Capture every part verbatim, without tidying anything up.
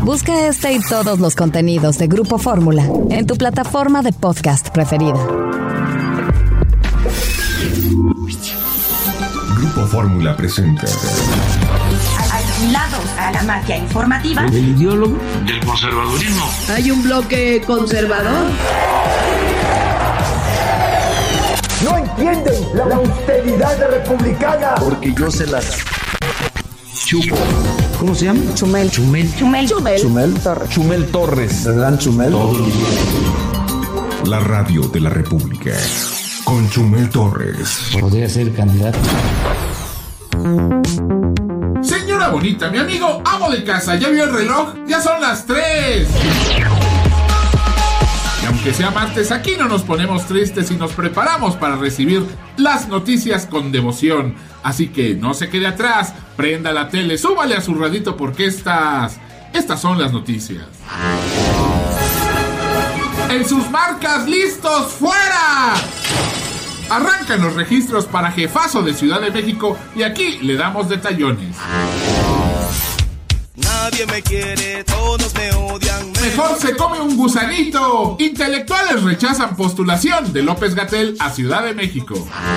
Busca este y todos los contenidos de Grupo Fórmula en tu plataforma de podcast preferida. Grupo Fórmula presenta. Aislados a la magia informativa. El ideólogo del conservadurismo. Hay un bloque conservador. No entienden la, la austeridad republicana. Porque yo se las chupo. ¿Cómo se llama? Chumel. Chumel. Chumel. Chumel. Chumel Torres. Chumel Torres. ¿El gran Chumel? Todos los días. La radio de la República. Con Chumel Torres. Podría ser candidato. Señora bonita, mi amigo, amo de casa, ¿ya vio el reloj? Ya son las tres. Y aunque sea martes, aquí no nos ponemos tristes y nos preparamos para recibir las noticias con devoción. Así que no se quede atrás, prenda la tele, súbale a su radito porque estas, estas son las noticias. En sus marcas, listos, fuera. Arrancan los registros para jefazo de Ciudad de México y aquí le damos detallones. Nadie me quiere, todos me odian. Me Mejor se come un gusanito. Intelectuales rechazan postulación de López-Gatell a Ciudad de México.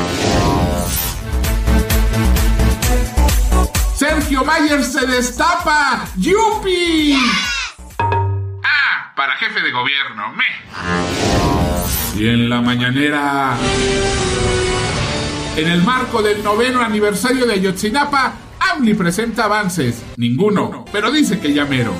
Sergio Mayer se destapa. ¡Yupi! Ah, para jefe de gobierno. Me. Y en la mañanera, en el marco del noveno aniversario de Ayotzinapa, AMLI presenta avances. Ninguno, pero dice que ya mero.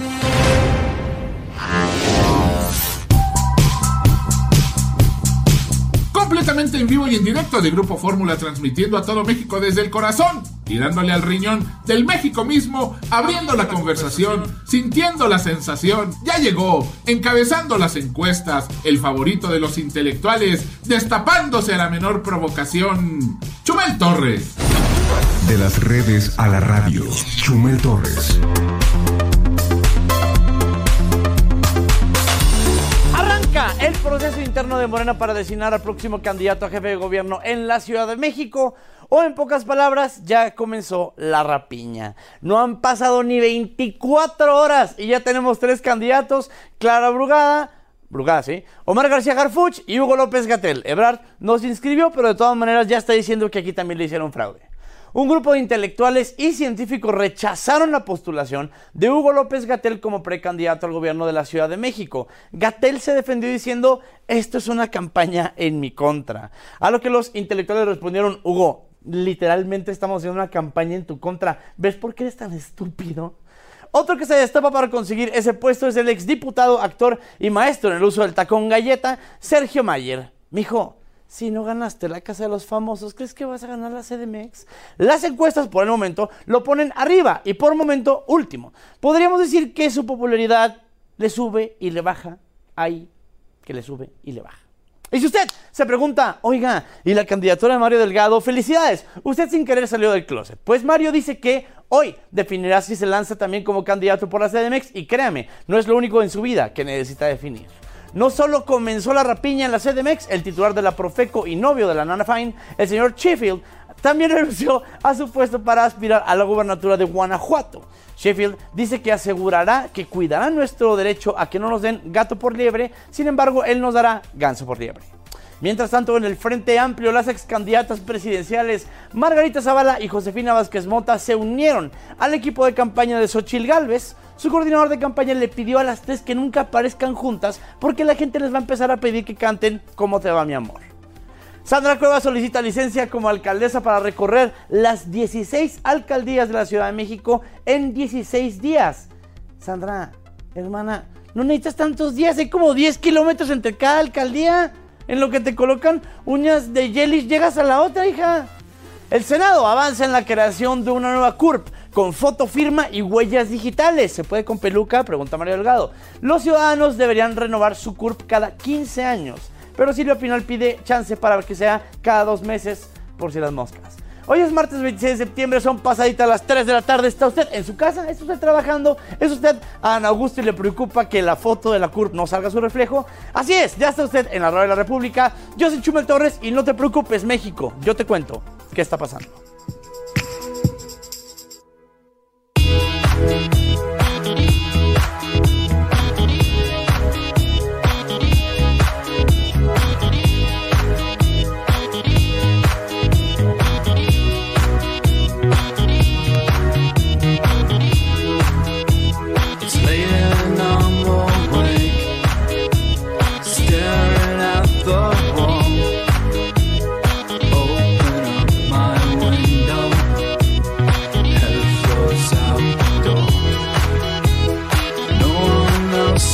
Completamente en vivo y en directo de Grupo Fórmula, transmitiendo a todo México desde el corazón, tirándole al riñón del México mismo, abriendo la conversación, sintiendo la sensación. Ya llegó, encabezando las encuestas, el favorito de los intelectuales, destapándose a la menor provocación, Chumel Torres. De las redes a la radio, Chumel Torres. El proceso interno de Morena para designar al próximo candidato a jefe de gobierno en la Ciudad de México, o en pocas palabras, ya comenzó la rapiña. No han pasado ni veinticuatro horas y ya tenemos tres candidatos: Clara Brugada, Brugada, sí, Omar García Harfuch y Hugo López-Gatell. Ebrard no se inscribió, pero de todas maneras ya está diciendo que aquí también le hicieron fraude. Un grupo de intelectuales y científicos rechazaron la postulación de Hugo López-Gatell como precandidato al gobierno de la Ciudad de México. Gatell se defendió diciendo: esto es una campaña en mi contra. A lo que los intelectuales respondieron: Hugo, literalmente estamos haciendo una campaña en tu contra. ¿Ves por qué eres tan estúpido? Otro que se destapa para conseguir ese puesto es el exdiputado, actor y maestro en el uso del tacón galleta, Sergio Mayer. Mijo, si no ganaste la Casa de los Famosos, ¿crees que vas a ganar la C D M X? Las encuestas por el momento lo ponen arriba y por el momento último. Podríamos decir que su popularidad le sube y le baja. Ahí que le sube y le baja. Y si usted se pregunta: oiga, ¿y la candidatura de Mario Delgado? ¡Felicidades! Usted sin querer salió del closet. Pues Mario dice que hoy definirá si se lanza también como candidato por la C D M X. Y créame, no es lo único en su vida que necesita definir. No solo comenzó la rapiña en la C D M X, el titular de la Profeco y novio de la Nana Fine, el señor Sheffield, también renunció a su puesto para aspirar a la gubernatura de Guanajuato. Sheffield dice que asegurará que cuidará nuestro derecho a que no nos den gato por liebre, sin embargo, él nos dará ganso por liebre. Mientras tanto, en el Frente Amplio, las ex candidatas presidenciales Margarita Zavala y Josefina Vázquez Mota se unieron al equipo de campaña de Xochitl Gálvez. Su coordinador de campaña le pidió a las tres que nunca aparezcan juntas porque la gente les va a empezar a pedir que canten ¿Cómo te va, mi amor? Sandra Cuevas solicita licencia como alcaldesa para recorrer las dieciséis alcaldías de la Ciudad de México en dieciséis días. Sandra, hermana, no necesitas tantos días, hay como diez kilómetros entre cada alcaldía. En lo que te colocan uñas de Yelich, llegas a la otra, hija. El Senado avanza en la creación de una nueva C U R P con foto, firma y huellas digitales. ¿Se puede con peluca?, pregunta Mario Delgado. Los ciudadanos deberían renovar su C U R P cada quince años, pero Silvia Pinal pide chance para que sea cada dos meses por si las moscas. Hoy es martes veintiséis de septiembre, son pasaditas las tres de la tarde. ¿Está usted en su casa? ¿Está usted trabajando? ¿Es usted a Ana Augusto y le preocupa que la foto de la C U R P no salga a su reflejo? Así es, ya está usted en la radio de la República. Yo soy Chumel Torres y no te preocupes, México. Yo te cuento qué está pasando.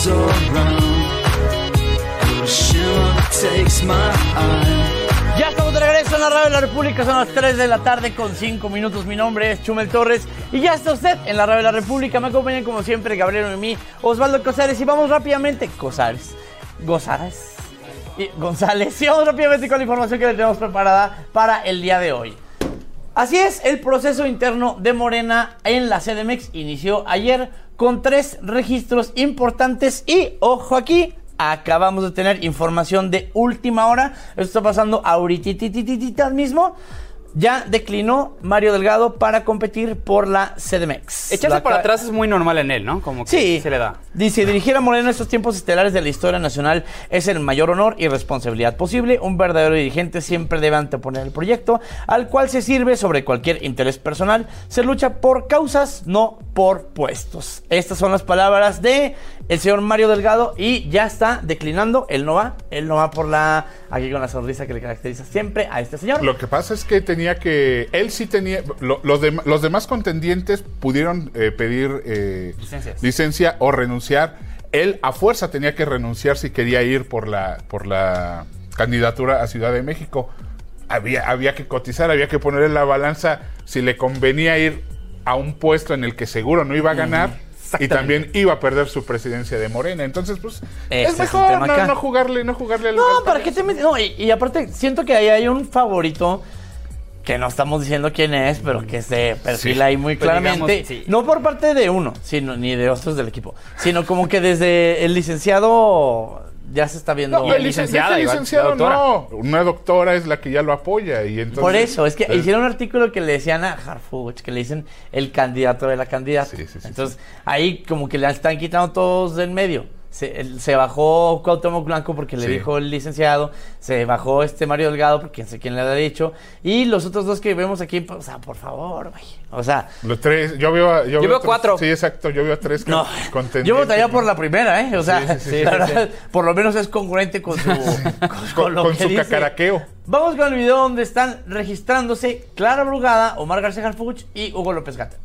Ya estamos de regreso en la Radio de la República, son las tres de la tarde con cinco minutos. Mi nombre es Chumel Torres y ya está usted en la Radio de la República. Me acompañan como siempre Gabriel Noemí, Osvaldo Cosares y vamos rápidamente, Cosares, Gozares y González, y vamos rápidamente con la información que le tenemos preparada para el día de hoy. Así es, el proceso interno de Morena en la C D M X inició ayer con tres registros importantes y, ojo aquí, acabamos de tener información de última hora. Esto está pasando ahorita mismo. Ya declinó Mario Delgado para competir por la C D M X. Echarse la para ca- atrás es muy normal en él, ¿no? Como que sí, se le da. Dice, dirigir a Morena en estos tiempos estelares de la historia nacional es el mayor honor y responsabilidad posible. Un verdadero dirigente siempre debe anteponer el proyecto, al cual se sirve sobre cualquier interés personal. Se lucha por causas, no por puestos. Estas son las palabras de el señor Mario Delgado y ya está declinando. Él no va, él no va por la... Aquí con la sonrisa que le caracteriza siempre a este señor. Lo que pasa es que tenía que... Él sí tenía... Lo, los, de, los demás contendientes pudieron eh, pedir eh, licencia o renunciar. Él a fuerza tenía que renunciar si quería ir por la, por la candidatura a Ciudad de México. Había, había que cotizar, había que poner en la balanza si le convenía ir a un puesto en el que seguro no iba a ganar. Uh-huh. Y también iba a perder su presidencia de Morena. Entonces, pues, Ese es mejor es no, no jugarle, no jugarle al... No, ¿para qué te metes? No, y, y aparte, siento que ahí hay un favorito que no estamos diciendo quién es, pero que se perfila sí, ahí muy pues claramente. Digamos, sí. No por parte de uno, sino ni de otros del equipo, sino como que desde el licenciado ya se está viendo. No, el licenciado, el licenciado no. Una doctora es la que ya lo apoya. Y entonces, por eso, es que eh. hicieron un artículo que le decían a Harfuch, que le dicen el candidato de la candidata. Sí, sí, sí, entonces, sí. ahí como que le están quitando todos del medio. Se, el, se bajó Cuauhtémoc Blanco porque le sí. dijo el licenciado, se bajó este Mario Delgado porque no sé quién le había dicho, y los otros dos que vemos aquí, o sea, por favor, güey. O sea, los tres, yo veo, yo yo veo, veo cuatro. Sí, exacto, yo veo a tres no, contendientes. Yo votaría por la primera, ¿eh? O sea, sí, sí, sí, la sí, verdad, sí. por lo menos es congruente con su, con, con, lo con que su dice. cacaraqueo. Vamos con el video donde están registrándose Clara Brugada, Omar García Harfuch y Hugo López Gatell.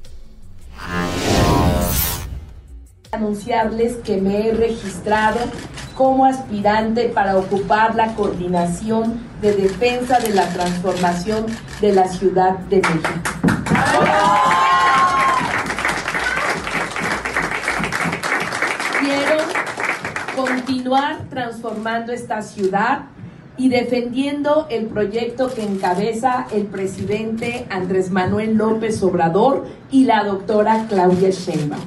Anunciarles que me he registrado como aspirante para ocupar la coordinación de defensa de la transformación de la Ciudad de México. Quiero continuar transformando esta ciudad y defendiendo el proyecto que encabeza el presidente Andrés Manuel López Obrador y la doctora Claudia Sheinbaum.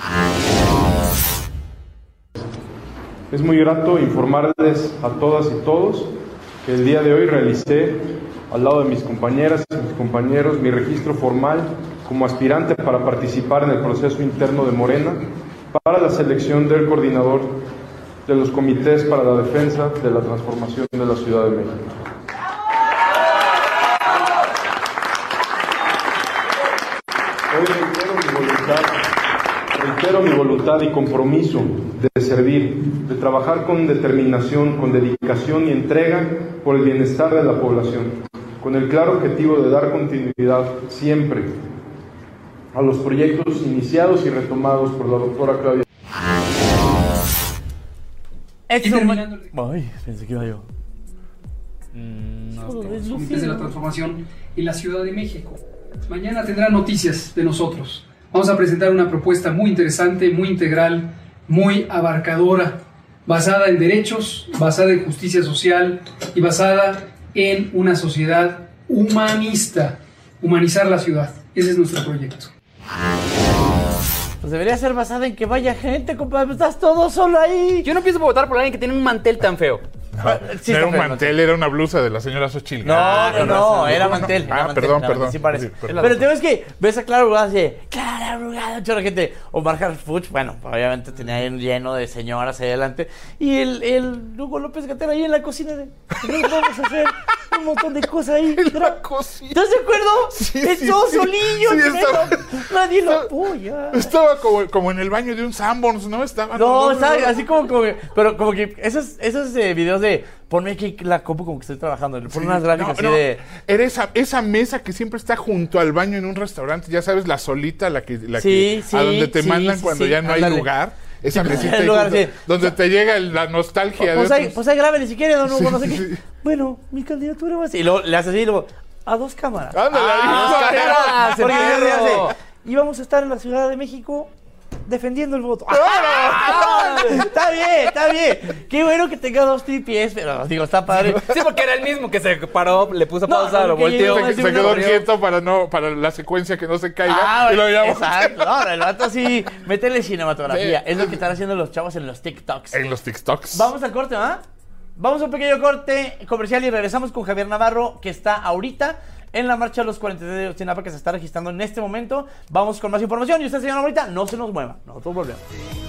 Es muy grato informarles a todas y todos que el día de hoy realicé, al lado de mis compañeras y mis compañeros, mi registro formal como aspirante para participar en el proceso interno de Morena para la selección del coordinador de los comités para la defensa de la transformación de la Ciudad de México. Hoy reitero mi voluntad, reitero mi voluntad y compromiso de servir, de trabajar con determinación, con dedicación y entrega por el bienestar de la población, con el claro objetivo de dar continuidad siempre a los proyectos iniciados y retomados por la doctora Claudia. Ay, pensé que iba yo. Mm, no, los comités de la transformación y la Ciudad de México. Mañana tendrán noticias de nosotros. Vamos a presentar una propuesta muy interesante, muy integral, muy abarcadora, basada en derechos, basada en justicia social y basada en una sociedad humanista. Humanizar la ciudad. Ese es nuestro proyecto. Pues debería ser basada en que vaya gente, compadre. Estás todo solo ahí. Yo no pienso votar por alguien que tiene un mantel tan feo. No, sí, no era un mantel, mantel, era una blusa de la señora Xochitl. No, ah, no, no, no, era mantel. Ah, era mantel, perdón, no, perdón. Sí parece. Sí, perdón. Pero el tema es que ves a Clara Brugada y dice, Clara Brugada, chorra gente. Omar Harfuch, bueno, obviamente tenía ahí un lleno de señoras ahí adelante. Y el, el Hugo López Gatell ahí en la cocina de, vamos a hacer un montón de cosas ahí. En la cocina. ¿Estás de acuerdo? Sí, es sí, todo sí, solillo. Sí, estaba, nadie lo apoya. Estaba como, como en el baño de un Sanborns, ¿no? Estaba. No, no estaba así como, como, pero como que esos, esos eh, videos de ponme aquí la copa como que estoy trabajando, le pone sí, unas gráficas no, así no. de... Era esa, esa mesa que siempre está junto al baño en un restaurante, ya sabes, la solita, la que, la sí, que sí, a donde te sí, mandan sí, cuando sí, ya no ándale. hay lugar. esa mesita el lugar, donde, sí. donde te llega el- la nostalgia Pues de ahí, otros. pues ahí grábenle si quiere, don Hugo, no sé Sí, qué. sí. Bueno, mi candidatura va así. Y luego le hace así y luego, a dos cámaras. Ándale, a ahí, dos perro. cámaras. Porque perro. le hace, y vamos a estar en la Ciudad de México defendiendo el voto. Está bien, está bien. Qué bueno que tenga dos T P S, pero digo, está padre. Sí, porque era el mismo que se paró, le puso No, pausa, no, lo que volteó. yo- Se, se una quedó corrió. quieto para no para la secuencia que no se caiga. Ah, y lo llevamos exacto. No, el vato sí, métele cinematografía. Sí. Es lo que están haciendo los chavos en los TikToks. en los TikToks. Vamos al corte, ¿ah? Vamos a un pequeño corte comercial y regresamos con Javier Navarro, que está ahorita en la marcha de los cuarenta y tres de Ayotzinapa, que se está registrando en este momento. Vamos con más información y usted, señor, ahorita no se nos mueva. Nosotros volvemos.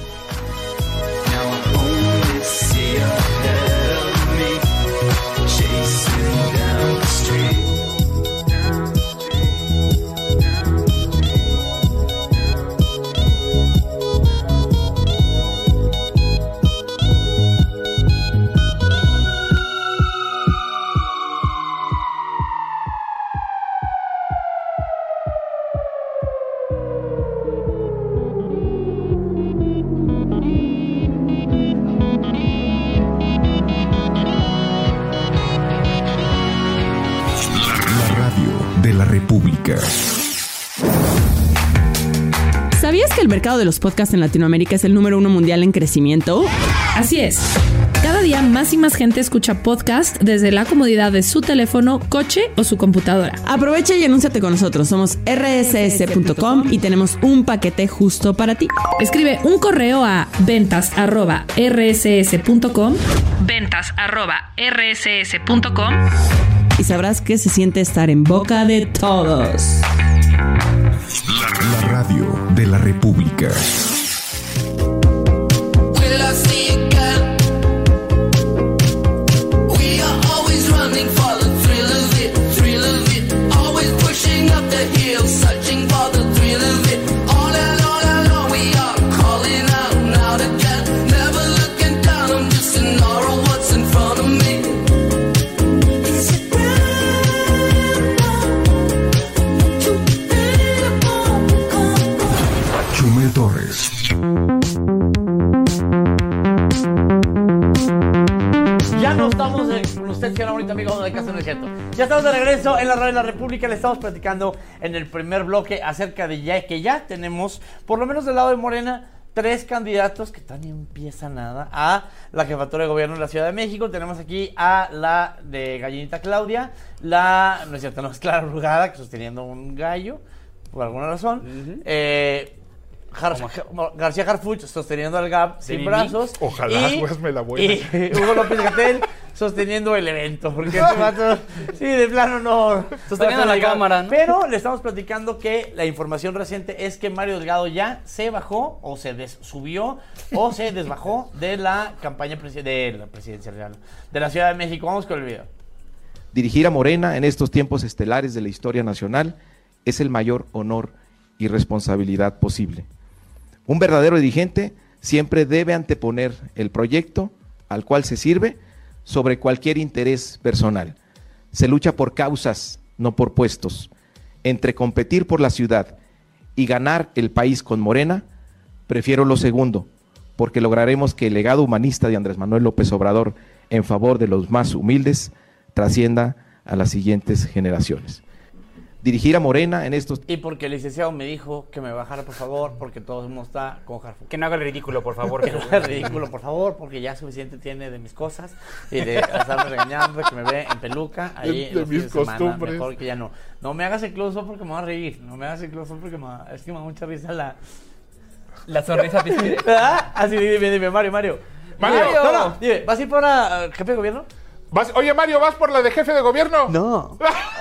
La radio de la República. ¿Sabías que el mercado de los podcasts en Latinoamérica es el número uno mundial en crecimiento? Así es. Cada día más y más gente escucha podcast desde la comodidad de su teléfono, coche o su computadora. Aprovecha y anúnciate con nosotros. Somos erre ese ese punto com y tenemos un paquete justo para ti. Escribe un correo a ventas arroba erre ese ese punto com, ventas arroba erre ese ese punto com y sabrás que se siente estar en boca de todos. La radio de la República. Chumel Torres. Ya no estamos eh, con usted, señor, ahorita, amigo de casa, no es cierto. Ya estamos de regreso en la radio de la República. Le estamos platicando en el primer bloque acerca de ya que ya tenemos, por lo menos del lado de Morena, tres candidatos que todavía no empieza nada a la jefatura de gobierno de la Ciudad de México. Tenemos aquí a la de Gallinita Claudia, la, no es cierto, no es Clara Brugada, que sosteniendo un gallo, por alguna razón. Uh-huh. eh, Jar García Harfuch sosteniendo al G A P sin Mimi. brazos. Ojalá, y, pues me la voy. Y Hugo López Gatell sosteniendo el evento. Porque este vato, sí, de plano no. Sosteniendo la cámara, ¿no? Pero le estamos platicando que la información reciente es que Mario Delgado ya se bajó, o se des subió, o se desbajó de la campaña presi de la presidencial de la Ciudad de México. Vamos con el video. Dirigir a Morena en estos tiempos estelares de la historia nacional es el mayor honor y responsabilidad posible. Un verdadero dirigente siempre debe anteponer el proyecto al cual se sirve sobre cualquier interés personal. Se lucha por causas, no por puestos. Entre competir por la ciudad y ganar el país con Morena, prefiero lo segundo, porque lograremos que el legado humanista de Andrés Manuel López Obrador en favor de los más humildes trascienda a las siguientes generaciones. Dirigir a Morena en estos... Y porque el licenciado me dijo que me bajara, por favor, porque todo el mundo está con Harfuch. Que no haga el ridículo, por favor. Que no haga el ridículo, por favor, porque ya suficiente tiene de mis cosas y de estarme regañando, que me ve en peluca ahí de, de mis de semana, costumbres. mejor que ya no. No me hagas el close-up porque me va a reír. No me hagas el close-up porque me va... Es que me da mucha risa la... La sonrisa piscina. ¿Verdad? Así, dime, dime, Mario, Mario. Mario. No, no, dime, ¿vas a ir por la jefe de gobierno? ¿Vas? Oye, Mario, ¿vas por la de jefe de gobierno? No.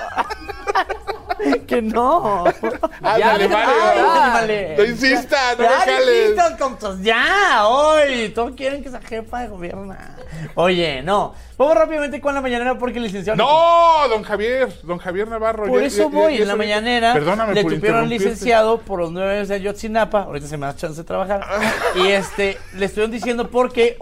Que no. Ándale, Mario. Ándale. No insista, no ya me jales. insistas, tontos, ya, hoy. Todos quieren que sea jefa de gobierno. Oye, no. Vamos rápidamente con la mañanera porque el licenciado... No, don Javier, don Javier Navarro. Por ya, eso ya, voy, ya, ya en la sabía. mañanera Perdóname le por tupieron al interrumpirte. licenciado por los nueve de Ayotzinapa. Ahorita se me da chance de trabajar. Y este, le estuvieron diciendo porque hoy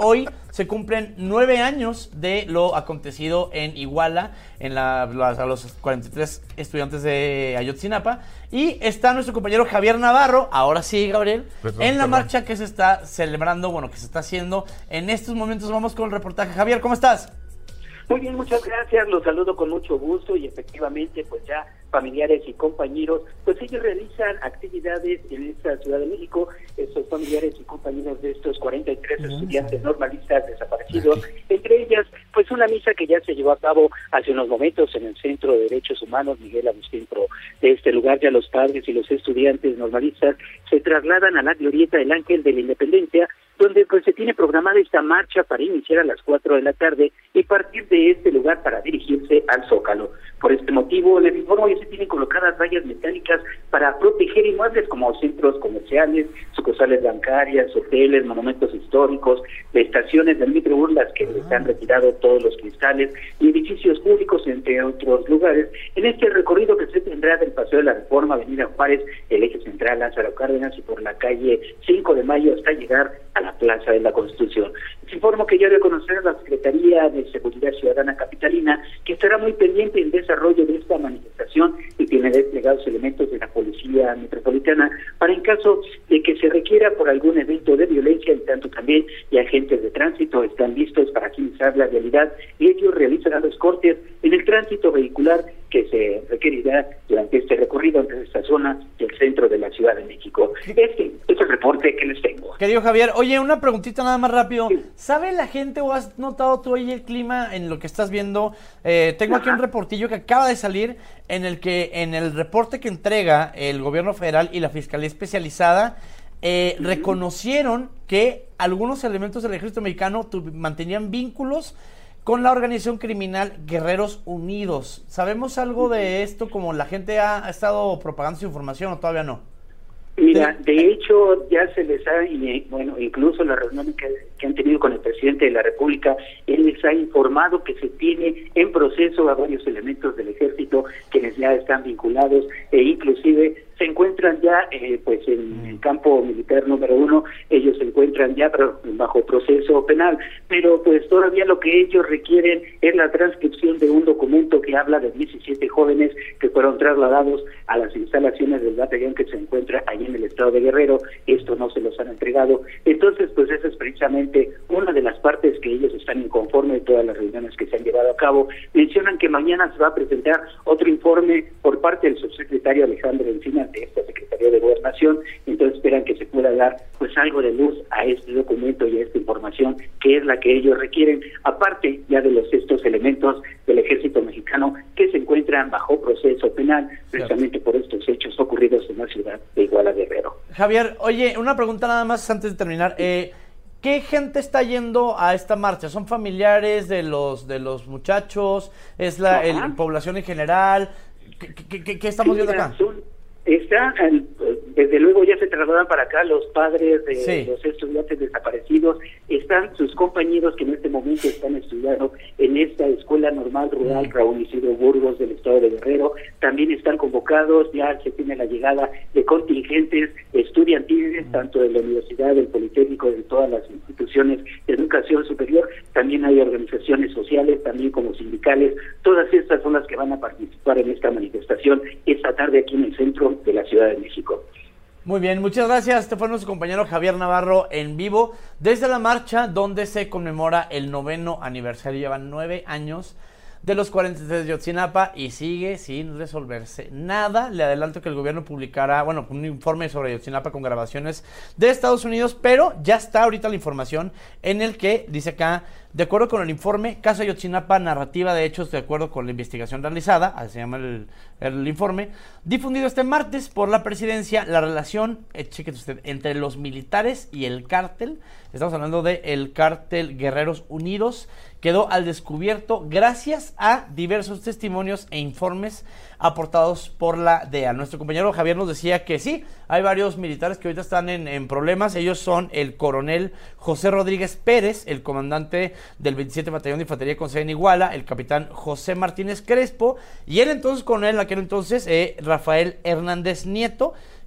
se cumplen nueve años de lo acontecido en Iguala, en la, las, a los cuarenta y tres estudiantes de Ayotzinapa. Y está nuestro compañero Javier Navarro, ahora sí, Gabriel, perdón, en la perdón. marcha que se está celebrando, bueno, que se está haciendo en estos momentos. Vamos con el reportaje. Javier, ¿cómo estás? Muy bien, muchas gracias, los saludo con mucho gusto y efectivamente pues ya familiares y compañeros, pues ellos realizan actividades en esta Ciudad de México, estos familiares y compañeros de estos cuarenta y tres uh-huh. estudiantes normalistas desaparecidos, okay. entre ellas pues una misa que ya se llevó a cabo hace unos momentos en el Centro de Derechos Humanos Miguel Agustín Pro. De este lugar ya los padres y los estudiantes normalistas se trasladan a la glorieta del Ángel de la Independencia, donde pues se tiene programada esta marcha para iniciar a las cuatro de la tarde y partir de este lugar para dirigirse al Zócalo. Por este motivo, les informo que se tienen colocadas vallas metálicas para proteger inmuebles como centros comerciales, sucursales bancarias, hoteles, monumentos históricos, estaciones del Metrobús, las que les han retirado todos los cristales, y edificios públicos, entre otros lugares, en este recorrido que se tendrá del Paseo de la Reforma, Avenida Juárez, el Eje Central, Lázaro Cárdenas y por la calle cinco de mayo hasta llegar a la Plaza de la Constitución. Les informo que ya dio a conocer la Secretaría de Seguridad Ciudadana Capitalina que estará muy pendiente del desarrollo de esta manifestación y tiene desplegados elementos de la Policía Metropolitana para en caso de que se requiera por algún evento de violencia, y tanto también y agentes de tránsito están listos para agilizar la realidad y ellos realizarán los cortes en el tránsito vehicular que se requerirá durante este recorrido entre esta zona y el centro de la Ciudad de México. Este es el reporte que les tengo. Querido Javier, oye, una preguntita nada más rápido. Sí. ¿Sabe la gente o has notado tú ahí el clima en lo que estás viendo? Eh, tengo Ajá. aquí un reportillo que acaba de salir en el que en el reporte que entrega el gobierno federal y la Fiscalía Especializada eh, uh-huh. reconocieron que algunos elementos del ejército mexicano tu, mantenían vínculos con la organización criminal Guerreros Unidos. ¿Sabemos algo de esto, como la gente ha, ha estado propagando su información o todavía no? Mira, de hecho ya se les ha, bueno, incluso la reunión que, que han tenido con el presidente de la República, él les ha informado que se tiene en proceso a varios elementos del ejército quienes ya están vinculados e inclusive se encuentran ya eh, pues en el campo militar número uno, ellos se encuentran ya bajo proceso penal, pero pues todavía lo que ellos requieren es la transcripción de un documento que habla de diecisiete jóvenes que fueron trasladados a las instalaciones del batallón que se encuentra allí en el estado de Guerrero. Esto no se los han entregado, entonces pues esa es precisamente una de las partes que ellos están inconformes de todas las reuniones que se han llevado a cabo. Mencionan que mañana se va a presentar otro informe por parte del subsecretario Alejandro Encinas de esta Secretaría de Gobernación, entonces esperan que se pueda dar pues algo de luz a este documento y a esta información que es la que ellos requieren, aparte ya de los estos elementos del ejército mexicano que se encuentran bajo proceso penal precisamente por estos hechos ocurridos en la ciudad de Iguala, Guerrero. Javier, oye, una pregunta nada más antes de terminar, eh, ¿qué gente está yendo a esta marcha? ¿Son familiares de los de los muchachos? ¿Es la el, población en general? ¿Qué, qué, qué estamos sí, viendo acá? Son, está, desde luego ya se trasladan para acá los padres de sí. los estudiantes desaparecidos, están sus compañeros que en este momento están estudiando en esta Escuela Normal Rural mm. Raúl Isidro Burgos del estado de Guerrero, también están convocados, ya se tiene la llegada de contingentes estudiantiles, mm. tanto de la Universidad, del Politécnico, de todas las instituciones de educación superior, también hay organizaciones sociales, también como sindicales, todas estas son las que van a participar en esta manifestación esta tarde aquí en el centro de la Ciudad de México. Muy bien, muchas gracias. Este fue nuestro compañero Javier Navarro en vivo desde la marcha donde se conmemora el noveno aniversario. Llevan nueve años de los cuarenta y tres de Ayotzinapa y sigue sin resolverse nada. Le adelanto que el gobierno publicará, bueno, un informe sobre Ayotzinapa con grabaciones de Estados Unidos, pero ya está ahorita la información en el que dice acá, de acuerdo con el informe, caso Ayotzinapa, narrativa de hechos de acuerdo con la investigación realizada, así se llama el, el informe, difundido este martes por la presidencia, la relación, eh, cheque usted, entre los militares y el cártel, estamos hablando de el cártel Guerreros Unidos, quedó al descubierto gracias a diversos testimonios e informes aportados por la D E A. Nuestro compañero Javier nos decía que sí, hay varios militares que ahorita están en, en problemas. Ellos son el coronel José Rodríguez Pérez, el comandante del veintisiete Batallón de Infantería con sede en Iguala, el capitán José Martínez Crespo, y el entonces coronel, en aquel entonces, eh, Rafael Hernández Nieto,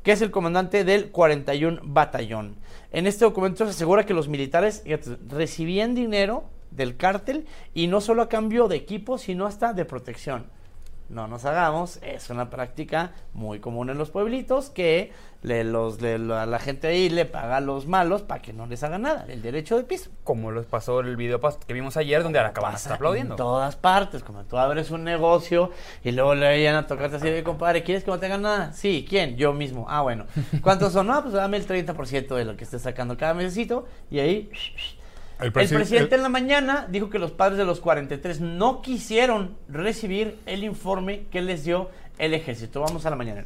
que es el comandante del cuarenta y uno Batallón. En este documento se asegura que los militares fíjate, recibían dinero del cártel y no solo a cambio de equipo, sino hasta de protección. No nos hagamos, es una práctica muy común en los pueblitos que le, los, le, la, la gente ahí le paga a los malos para que no les hagan nada, el derecho de piso. Como les pasó el video que vimos ayer donde Aracabana está aplaudiendo. En todas partes, como tú abres un negocio y luego le vayan a tocarte así de compadre, ¿quieres que no tengan nada? Sí, ¿quién? Yo mismo. Ah, bueno. ¿Cuántos son? No, pues dame el treinta por ciento de lo que estés sacando cada mesecito y ahí... El, presi- el presidente el... en la mañana dijo que los padres de los cuarenta y tres no quisieron recibir el informe que les dio el ejército. Vamos a la mañanera.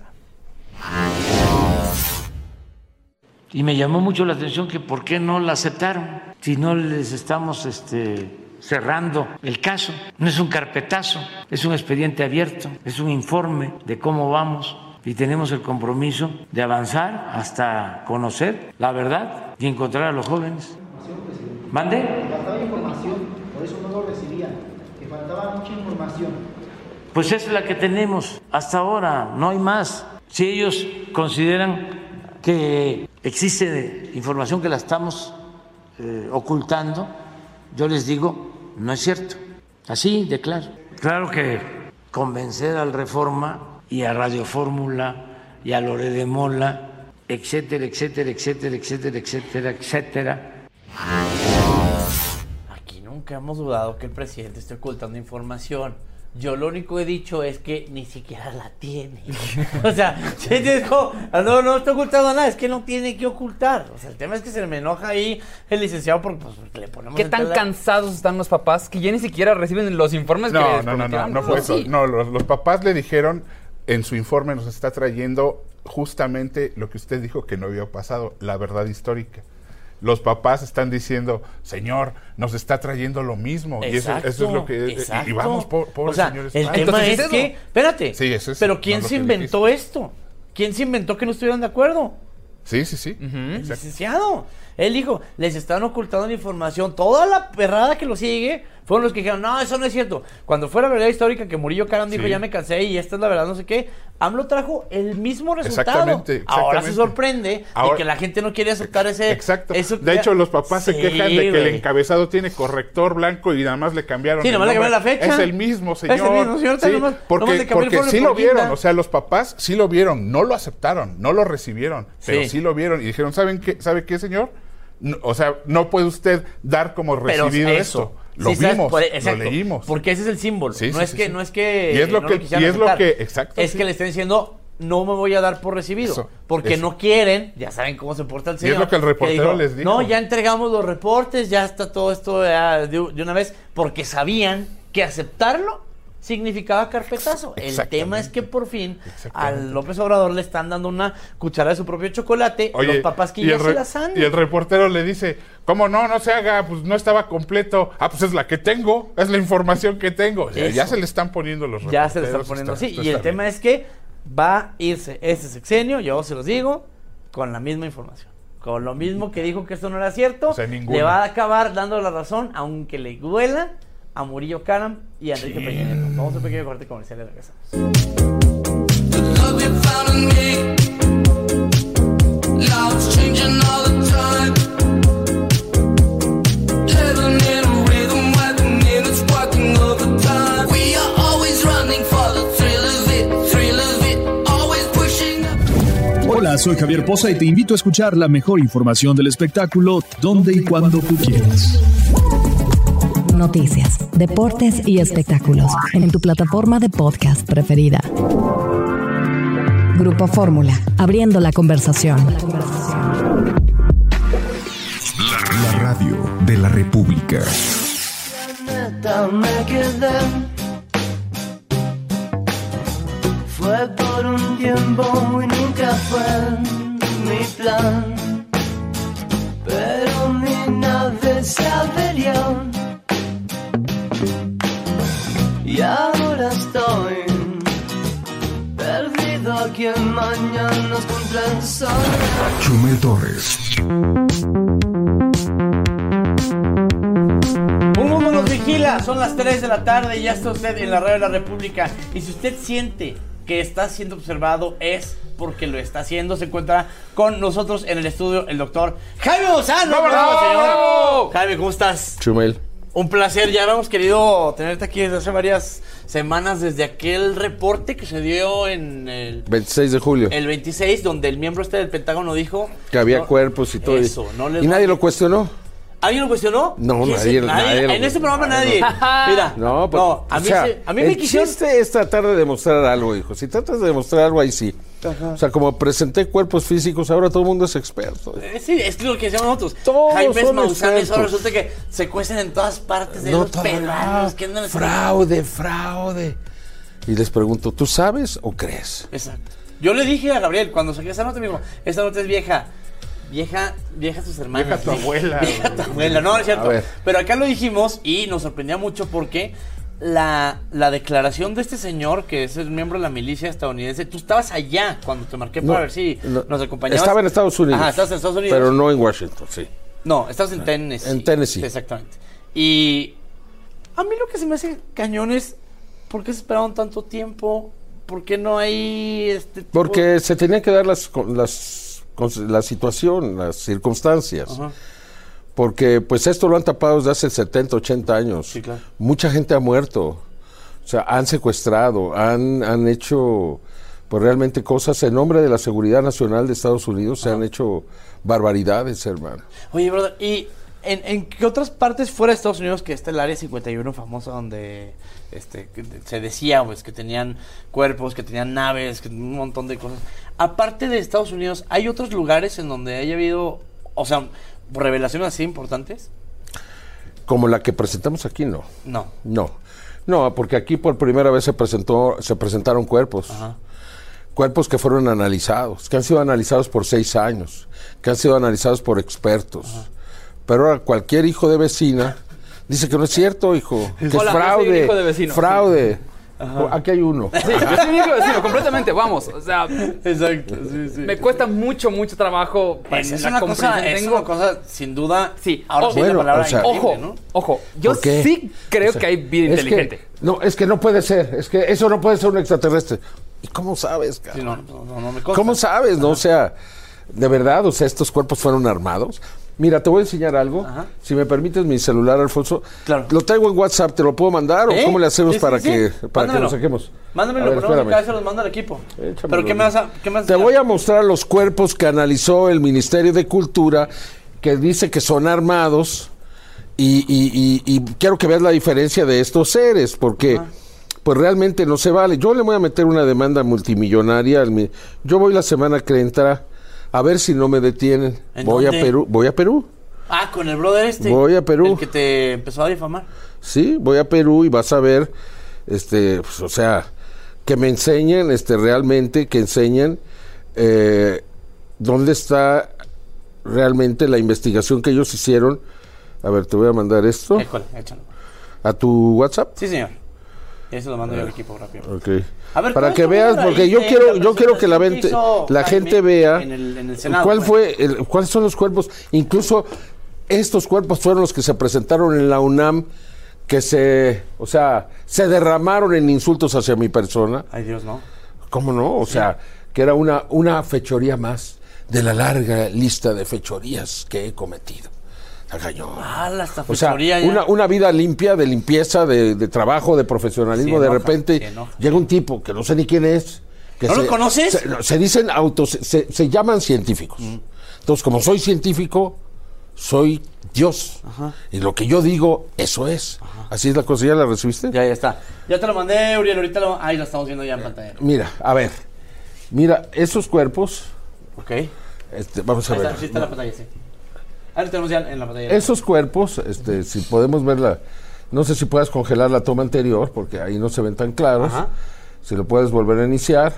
Y me llamó mucho la atención que por qué no la aceptaron, si no les estamos este, cerrando el caso. No es un carpetazo, es un expediente abierto, es un informe de cómo vamos y tenemos el compromiso de avanzar hasta conocer la verdad y encontrar a los jóvenes. ¿Mande? Faltaba información, por eso no lo recibían, que faltaba mucha información. Pues es la que tenemos hasta ahora, no hay más. Si ellos consideran que existe información que la estamos eh, ocultando, yo les digo, no es cierto. Así de claro. Claro que convencer al Reforma y a Radio Fórmula y a Lore de Mola, etcétera, etcétera, etcétera, etcétera, etcétera, etcétera. Aquí nunca hemos dudado que el presidente esté ocultando información. Yo lo único que he dicho es que ni siquiera la tiene. O sea, dijo, no, no está ocultando nada, es que no tiene que ocultar. O sea, el tema es que se me enoja ahí el licenciado porque, pues, porque le ponemos... ¿Qué tan tela? Cansados están los papás que ya ni siquiera reciben los informes no, que les No, no, no, no fue eso. No, los, los papás le dijeron, en su informe nos está trayendo justamente lo que usted dijo que no había pasado, la verdad histórica. Los papás están diciendo, señor, nos está trayendo lo mismo. Exacto, y eso, eso es lo que... Exacto. Y vamos, por, pobres o sea, señores. El padres. tema es, es que... Espérate. Sí, eso es, pero ¿quién no se inventó dijiste. esto? ¿Quién se inventó que no estuvieran de acuerdo? Sí, sí, sí. Uh-huh. El licenciado. Él dijo, les están ocultando la información. Toda la perrada que lo sigue fueron los que dijeron, no, eso no es cierto. Cuando fue la verdad histórica que Murillo Karam dijo, sí. ya me cansé y esta es la verdad, no sé qué, AMLO trajo el mismo resultado. Exactamente, exactamente. Ahora se sorprende Ahora, de que la gente no quiere aceptar ese... Exacto. Eso, de hecho, los papás sí, se quejan de que wey. el encabezado tiene corrector blanco y nada más le cambiaron Sí, el nomás le cambiaron la fecha. Es el mismo, señor. Es el mismo, señor. Sí, nomás, porque nomás porque sí lo vieron, guinda. o sea, los papás sí lo vieron, no lo aceptaron, no lo recibieron, pero sí, sí lo vieron y dijeron, ¿saben qué, ¿sabe qué, señor? No, o sea, no puede usted dar como recibido esto. Lo sí, vimos, por, lo leímos. Porque ese es el símbolo. Sí, no, sí, es sí, que, sí. no es que... Y es lo no que... Lo y es aceptar. lo que... Exacto. Es sí. que le están diciendo, no me voy a dar por recibido. Eso, porque eso. no quieren, ya saben cómo se porta el señor. Y es lo que el reportero que dijo, les dijo. No, ya entregamos los reportes, ya está todo esto de, de una vez, porque sabían que aceptarlo significaba carpetazo. El tema es que por fin a López Obrador le están dando una cuchara de su propio chocolate. Oye, los papás que ya se las han. Y el reportero le dice, ¿cómo no? No se haga, pues no estaba completo. Ah, pues es la que tengo, es la información que tengo. O sea, ya se le están poniendo los reporteros. Ya se le están poniendo, está, sí. Y el bien. tema es que va a irse este sexenio, yo se los digo, con la misma información. Con lo mismo que dijo que esto no era cierto, o sea, le va a acabar dando la razón, aunque le duela, a Murillo Karam y a Enrique Peña Nieto. Vamos a un pequeño corte comercial y regresamos. Hola, soy Javier Poza y te invito a escuchar la mejor información del espectáculo donde y cuando tú quieras. Noticias, deportes y espectáculos en tu plataforma de podcast preferida. Grupo Fórmula, abriendo la conversación. La, la radio de la República. Me quedé. Fue por un tiempo y nunca fue mi plan, pero mi nave se averió. Y ahora estoy perdido aquí en mañanas contra el sol. Chumel Torres. Un mundo nos vigila, son las tres de la tarde y ya está usted en la radio de la República. Y si usted siente que está siendo observado, es porque lo está haciendo. Se encuentra con nosotros en el estudio el doctor Jaime Maussan. ¡Bravo, bravo, señor! Jaime, ¿cómo estás? Chumel. Un placer, ya habíamos querido tenerte aquí desde hace varias semanas, desde aquel reporte que se dio en el veintiséis de julio. El veintiséis, donde el miembro este del Pentágono dijo que había no, cuerpos y todo. Eso, no les ¿Y nadie va... lo cuestionó? ¿Alguien lo cuestionó? No, nadie, nadie, nadie. En este programa nadie. Mira, no, pues, no, a mí, o sea, se, a mí el me quisieron... chiste es tratar de demostrar algo, hijo. Si tratas de demostrar algo, ahí sí. Ajá. O sea, como presenté cuerpos físicos, ahora todo el mundo es experto. Eh, sí, es lo que decíamos nosotros. Todos Jaime son Maussan, expertos. eso resulta que se cuecen en todas partes de no, los peruanos. Que andan fraude, fraude. Y les pregunto, ¿tú sabes o crees? Exacto. Yo le dije a Gabriel, cuando saqué esa nota, me dijo, esta nota es vieja. Vieja, vieja tus hermanas. Vieja tu abuela. Vieja tu abuela, no, es cierto. Pero acá lo dijimos y nos sorprendía mucho porque la, la declaración de este señor, que es el miembro de la milicia estadounidense, tú estabas allá cuando te marqué para no, ver si no, nos acompañabas. Estaba en Estados Unidos. Ajá, estabas en Estados Unidos. Pero no en Washington, sí. No, estabas en Tennessee. En Tennessee. Exactamente. Y a mí lo que se me hace cañón es, ¿por qué se esperaron tanto tiempo? ¿Por qué no hay este tipo? Porque se tenían que dar las... las la situación, las circunstancias. Ajá. Porque pues esto lo han tapado desde hace setenta, ochenta años. Sí, claro. Mucha gente ha muerto. O sea, han secuestrado, han, han hecho pues realmente cosas en nombre de la seguridad nacional de Estados Unidos. Ajá. Se han hecho barbaridades, hermano. Oye, brother, ¿y en, en qué otras partes fuera de Estados Unidos, que está el área cincuenta y uno famosa, donde este se decía pues que tenían cuerpos, que tenían naves, que un montón de cosas? Aparte de Estados Unidos, ¿hay otros lugares en donde haya habido, o sea, revelaciones así importantes? Como la que presentamos aquí, no. No. No. No, porque aquí por primera vez se presentó, se presentaron cuerpos. Ajá. Cuerpos que fueron analizados, que han sido analizados por seis años, que han sido analizados por expertos. Ajá. Pero ahora cualquier hijo de vecina dice que no es cierto, hijo, que Hola, es fraude, yo soy hijo de vecino. fraude. Ajá. Aquí hay uno. Sí, yo soy un hijo de vecino, completamente, vamos. O sea, exacto, sí, sí. Me cuesta mucho, mucho trabajo. Pues es, una cosa, es una cosa, sin duda. Sí, ahora o, sí bueno, la palabra o sea, increíble, ojo, ¿no? ojo. Yo sí creo o sea, que hay vida es inteligente. Que, no, es que no puede ser. Es que eso no puede ser un extraterrestre. ¿Y cómo sabes, cara? Sí, no, no, no, no me consta. ¿Cómo sabes? No, o sea, de verdad, o sea, estos cuerpos fueron armados. Mira, te voy a enseñar algo. Ajá. Si me permites mi celular, Alfonso. Claro. Lo traigo en WhatsApp, ¿te lo puedo mandar? ¿Eh? ¿O cómo le hacemos sí, para, sí, que, sí. para que lo saquemos? Mándamelo, pero no, cada vez se los manda al equipo. Échamelo. ¿Pero qué más? Qué más te voy a mostrar los cuerpos que analizó el Ministerio de Cultura, que dice que son armados. Y, y, y, y quiero que veas la diferencia de estos seres, porque... Ajá. Pues realmente no se vale. Yo le voy a meter una demanda multimillonaria. Al mi... Yo voy la semana que entra a ver si no me detienen. Voy dónde? a Perú. Voy a Perú. Ah, con el brother este. Voy a Perú. El que te empezó a difamar. Sí, voy a Perú y vas a ver, este, pues, o sea, que me enseñen, este, realmente, que enseñen eh, dónde está realmente la investigación que ellos hicieron. A ver, te voy a mandar esto. Échale, échalo. ¿A tu WhatsApp? Sí, señor. Eso lo mando yo al equipo rápido. Okay. A ver, para que veas, porque yo quiero, yo quiero que la, vente, la gente vea en el, en el Senado, cuál bueno. fue, el, cuáles son los cuerpos. Incluso estos cuerpos fueron los que se presentaron en la UNAM, que se, o sea, se derramaron en insultos hacia mi persona. Ay, Dios, ¿no? ¿Cómo no? O sí. sea, que era una, una fechoría más de la larga lista de fechorías que he cometido. Ah, la o sea, una, una vida limpia, de limpieza, de, de trabajo, de profesionalismo. Sí, de enoja, repente llega un tipo que no sé ni quién es. Que ¿No se, lo conoces? Se, se dicen autos, se, se llaman científicos. Mm. Entonces, como soy científico, soy Dios. Ajá. Y lo que yo digo, eso es. Ajá. Así es la cosa. ¿Ya la recibiste? Ya, ya está. Ya te lo mandé, Uriel. Ahorita lo... Ahí lo estamos viendo ya en pantalla. Mira, a ver. Mira, esos cuerpos. Ok. Este, vamos a ahí ver. Está, sí está en la pantalla, sí. Ahora tenemos ya en la pantalla. Esos cuerpos, este, si podemos verla, no sé si puedas congelar la toma anterior, porque ahí no se ven tan claros. Ajá. Si lo puedes volver a iniciar,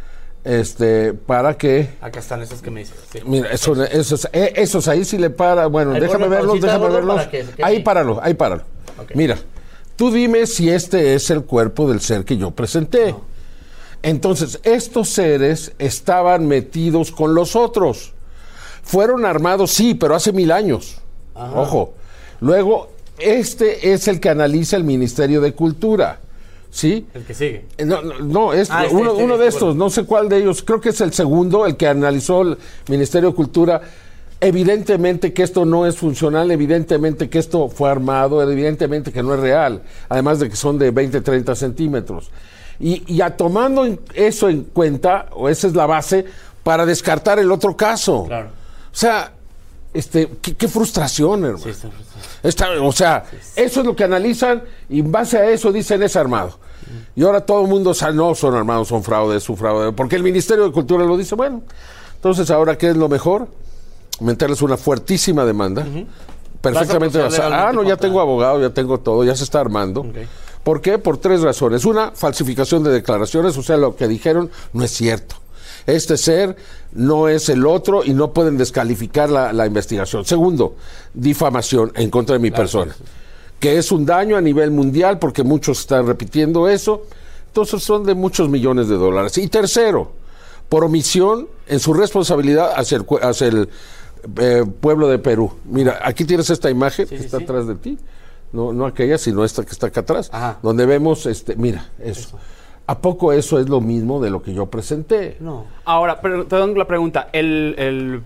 este, para que... Acá están esos que me dices. Sí. Mira, esos, esos, eh, esos ahí sí le para, bueno, ahí déjame verlos, déjame verlos. Para que, ahí páralo, ahí páralo. Okay. Mira, tú dime si este es el cuerpo del ser que yo presenté. No. Entonces, estos seres estaban metidos con los otros. Fueron armados, sí, pero hace mil años. Ajá. Ojo. Luego, este es el que analiza el Ministerio de Cultura. ¿Sí? El que sigue. No, no, no es ah, este, uno, este, uno de este, estos, bueno. no sé cuál de ellos, creo que es el segundo, el que analizó el Ministerio de Cultura. Evidentemente que esto no es funcional, evidentemente que esto fue armado, evidentemente que no es real, además de que son de veinte, treinta centímetros. Y, y a tomando eso en cuenta, o esa es la base, para descartar el otro caso. Claro. O sea, este, qué, qué frustración, hermano. Sí, está frustrado. Está, o sea, sí, sí. Eso es lo que analizan y en base a eso dicen es armado. Y ahora todo el mundo sabe, no, son armados, son fraudes, son fraude, porque el Ministerio de Cultura lo dice. Bueno, entonces ahora, ¿qué es lo mejor? Meterles una fuertísima demanda. Uh-huh. Perfectamente basada. Ah, no, ya tengo abogado, ya tengo todo, ya se está armando. Okay. ¿Por qué? Por tres razones. Una, falsificación de declaraciones, o sea, lo que dijeron no es cierto. Este ser no es el otro y no pueden descalificar la, la investigación. Segundo, difamación en contra de mi claro, persona, sí, sí. que es un daño a nivel mundial porque muchos están repitiendo eso. Entonces son de muchos millones de dólares. Y tercero, por omisión en su responsabilidad hacia el, hacia el eh, pueblo de Perú. Mira, aquí tienes esta imagen sí, que sí, está sí. atrás de ti. No, no aquella, sino esta que está acá atrás, Ajá. donde vemos, este, mira, eso. eso. ¿A poco eso es lo mismo de lo que yo presenté? No. Ahora, pero te doy la pregunta, el, el,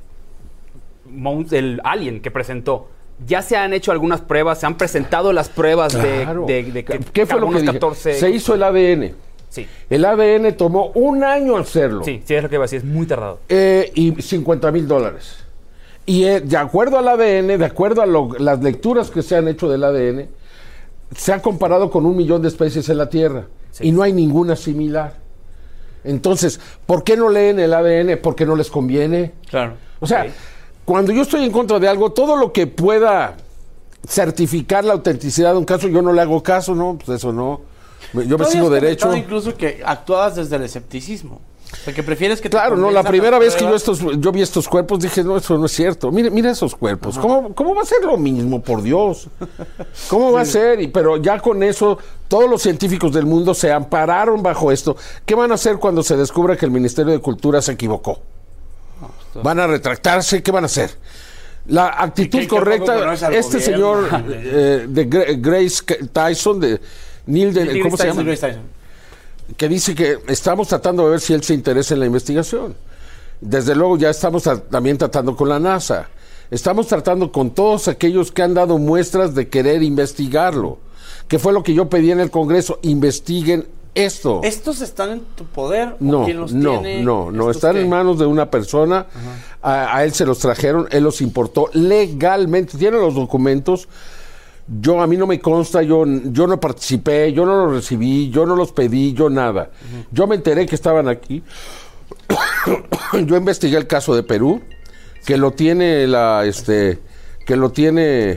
el alien que presentó, ¿ya se han hecho algunas pruebas? ¿Se han presentado las pruebas claro. de, de, de que ¿Qué fue lo que dije? catorce... Se hizo el A D N. Sí. El A D N tomó un año hacerlo. Sí, sí, es lo que iba a decir, es muy tardado. Eh, y cincuenta mil dólares. Y eh, de acuerdo al A D N, de acuerdo a lo, las lecturas que se han hecho del A D N, se ha comparado con un millón de especies en la Tierra. Sí. Y no hay ninguna similar. Entonces, ¿por qué no leen el A D N? Porque no les conviene. Claro. O sea, okay. cuando yo estoy en contra de algo, todo lo que pueda certificar la autenticidad de un caso, yo no le hago caso, ¿no? Pues eso no. Yo me sigo derecho. Incluso que actuabas desde el escepticismo. O sea, que prefieres que te Claro, no, la primera vez que yo estos yo vi estos cuerpos dije, no, eso no es cierto. Mire, mira esos cuerpos. ¿Cómo, ¿Cómo va a ser lo mismo, por Dios? ¿Cómo sí. va a ser? Y, pero ya con eso, todos los científicos del mundo se ampararon bajo esto. ¿Qué van a hacer cuando se descubra que el Ministerio de Cultura se equivocó? No, ¿Van a retractarse? ¿Qué van a hacer? La actitud ¿Qué, qué, correcta, qué este gobierno? señor eh, de Grace Tyson, de Neil, de, ¿cómo se llama? Grace Tyson. Que dice que estamos tratando de ver si él se interesa en la investigación. Desde luego ya estamos tra- también tratando con la NASA. Estamos tratando con todos aquellos que han dado muestras de querer investigarlo. Que fue lo que yo pedí en el Congreso. Investiguen esto. ¿Estos están en tu poder? No, ¿O quién los no, tiene? no, no. Están qué? en manos de una persona. A, a él se los trajeron, él los importó legalmente. Tiene los documentos. Yo, a mí no me consta, yo, yo no participé, yo no los recibí, yo no los pedí, yo nada. Uh-huh. Yo me enteré que estaban aquí. Yo investigué el caso de Perú, que lo tiene la, este, que lo tiene,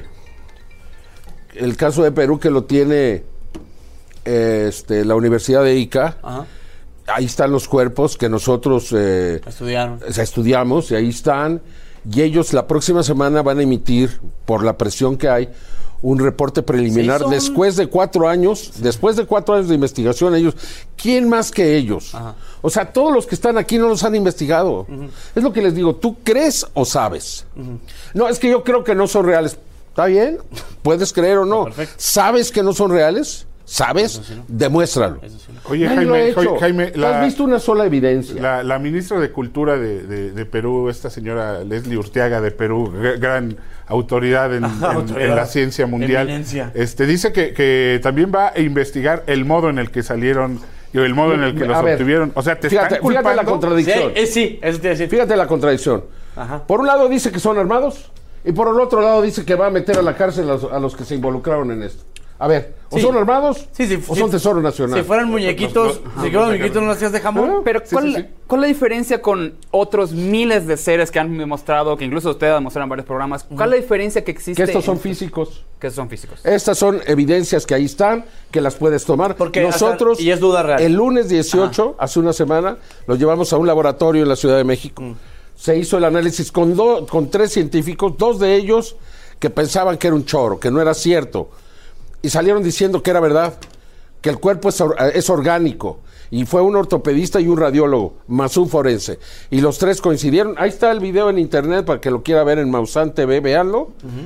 el caso de Perú que lo tiene, este, la Universidad de Ica. Uh-huh. Ahí están los cuerpos que nosotros eh, Estudiaron. estudiamos y ahí están. Y ellos la próxima semana van a emitir, por la presión que hay, un reporte preliminar sí, después de cuatro años, sí. después de cuatro años de investigación. Ellos, ¿quién más que ellos? Ajá. O sea, todos los que están aquí no los han investigado. Uh-huh. Es lo que les digo, ¿tú crees o sabes? Uh-huh. No, es que yo creo que no son reales. ¿Está bien? Puedes creer o no. Perfecto. ¿Sabes que no son reales? ¿Sabes? Sí, no. Demuéstralo. Sí, no. Oye, Jaime, oye, Jaime la, ¿has visto una sola evidencia? La, la ministra de Cultura de, de, de Perú, esta señora Leslie Urteaga de Perú, gran autoridad en, Ajá, en, autoridad. en la ciencia mundial, Eminencia. este dice que, que también va a investigar el modo en el que salieron y el modo en el que a los ver, obtuvieron. O sea, te fíjate, están culpando. Fíjate la contradicción. Sí, eh, sí, eso te decir. Fíjate la contradicción. Ajá. Por un lado dice que son armados y por el otro lado dice que va a meter a la cárcel a los, a los que se involucraron en esto. A ver, ¿o sí. son armados sí, sí, o sí, son tesoro nacional? Si fueran muñequitos, no, no, si fueran muñequitos no hacías de jamón. Pero ¿cuál, sí, sí, sí. ¿cuál es la diferencia con otros miles de seres que han demostrado, que incluso ustedes demostraron en varios programas? ¿Cuál es la diferencia que existe? Que estos son físicos. Que son físicos. Estas son evidencias que ahí están, que las puedes tomar. Porque nosotros, hasta, y es duda real. El lunes dieciocho, Ajá. hace una semana, lo llevamos a un laboratorio en la Ciudad de México. Mm. Se hizo el análisis con, do, con tres científicos, dos de ellos que pensaban que era un choro, que no era cierto. Y salieron diciendo que era verdad, que el cuerpo es, or, es orgánico. Y fue un ortopedista y un radiólogo, más un forense. Y los tres coincidieron. Ahí está el video en internet para que lo quiera ver en Maussan T V, véanlo. Uh-huh.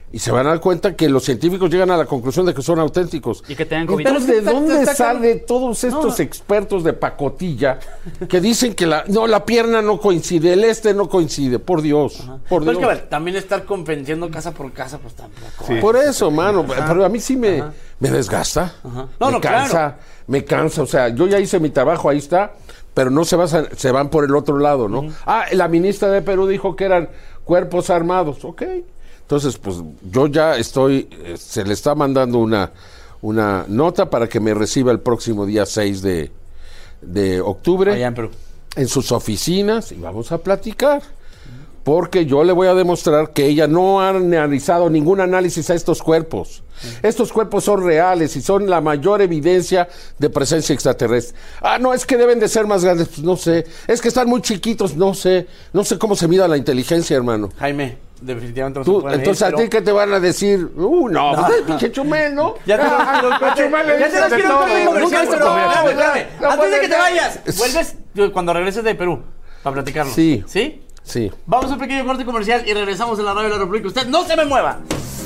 Y se van a dar cuenta que los científicos llegan a la conclusión de que son auténticos. Y que tengan COVID. Entonces, ¿de Está- dónde está- salen todos estos No. expertos de pacotilla que dicen que la no la pierna no coincide, el este no coincide? Por Dios, por Pero es Dios. que, a ver, también estar convenciendo casa por casa, pues tampoco. Por eso, mano, Ajá. pero a mí sí me, Ajá. me desgasta. No, me no, cansa, claro. me cansa. O sea, yo ya hice mi trabajo, ahí está, pero no se, basan, se van por el otro lado, ¿no? Ah, la ministra de Perú dijo que eran cuerpos armados, ok. Entonces, pues yo ya estoy, eh, se le está mandando una, una nota para que me reciba el próximo día seis de, de octubre. Allá en Perú. En sus oficinas y vamos a platicar. Porque yo le voy a demostrar que ella no ha analizado ningún análisis a estos cuerpos. Estos cuerpos son reales y son la mayor evidencia de presencia extraterrestre. Ah, no, es que deben de ser más grandes, pues no sé. Es que están muy chiquitos, no sé. No sé cómo se mida la inteligencia, hermano. Jaime, definitivamente no se Tú, pueden entonces, ir, ¿a pero- ti qué te van a decir? Uh, no, No. pues, pinche Chumel, ¿no? Ya te Ah, los quiero, Chumel le ya te dicen los de quiero todo. comer Nunca comercial, viste pero comer. espérame, espérame. No Antes de puede que te ser. vayas, vuelves yo, cuando regreses de Perú para platicarnos. Sí. ¿Sí? Sí. Vamos a un pequeño corte comercial y regresamos a la radio de la República. Usted no se me mueva.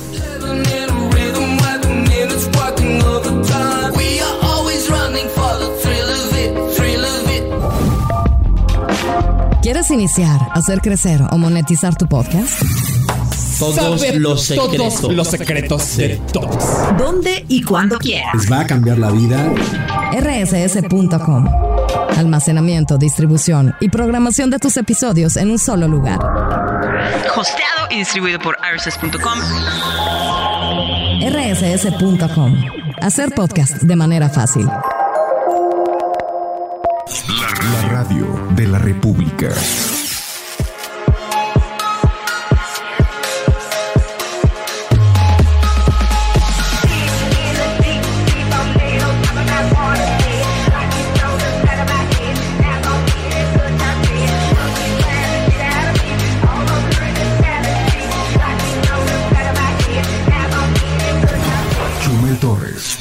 ¿Quieres iniciar, hacer crecer o monetizar tu podcast? Todos Saber los secretos. todos los secretos de todos. ¿Dónde y cuándo quieras? Les va a cambiar la vida. R S S punto com. Almacenamiento, distribución y programación de tus episodios en un solo lugar. Hosteado y distribuido por R S S punto com. R S S punto com. Hacer podcast de manera fácil. La radio de la República. Chumel Torres.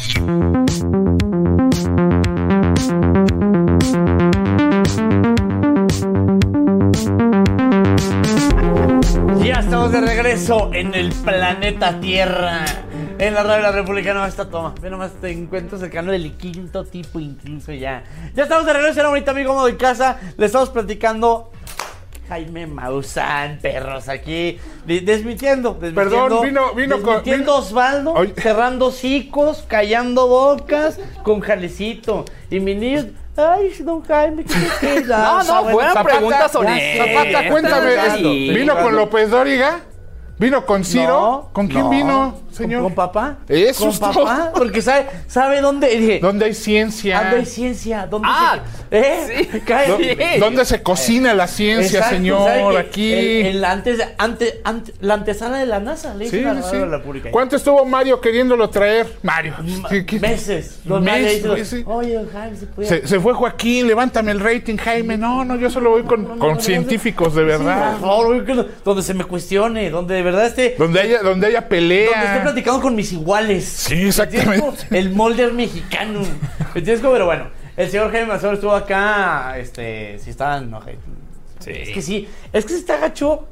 Ya estamos de regreso en el planeta Tierra. En la radio de la República. No, esta toma. Ve nomás, te encuentro cercano del quinto tipo incluso ya. Ya estamos de regreso en ahorita, amigo cómodo en casa. Le estamos platicando Jaime Maussan, perros, aquí de- desmintiendo, desmintiendo. Perdón, vino- vino con- desmintiendo Osvaldo, cerrando hocicos, callando bocas, con jalecito. Y mi niño, ay, don Jaime, ¿qué te queda? No, no, fueron preguntas honestas. Zapata, cuéntame, Sí. ¿vino con López Dóriga? ¿Vino con Ciro? No, ¿Con quién no. vino, señor? ¿Con papá? Eso ¿Con es papá? todo. Porque sabe, sabe dónde. Dije, ¿Dónde hay ciencia? ¿dónde hay ciencia? ¿Dónde Ah, se, ¿eh? sí. Cállate. ¿Dó- ¿Dónde se cocina la ciencia, Exacto, señor? ¿sabe que Aquí. En, en la, antes, ante, ante- la antesala de la NASA, le Sí, dicen a la sí. radio de la República. ¿Cuánto estuvo Mario queriéndolo traer? Mario. ¿Qué- qué- Meses. Don Meses, Mario dice, güey, sí. oye, don Jaime, ¿se puede? Se, se fue Joaquín, levántame el rating, Jaime. No, no, yo solo voy con, con científicos de verdad. Sí, por favor, voy con- donde se me cuestione, donde de verdad esté. Donde haya, donde haya pelea. Donde esté platicando con mis iguales. Sí, exactamente. El molder mexicano. ¿Me entiendes? Pero bueno, el señor Jaime Maussan estuvo acá. Este, si está no, sí. Es que sí, es que se está gacho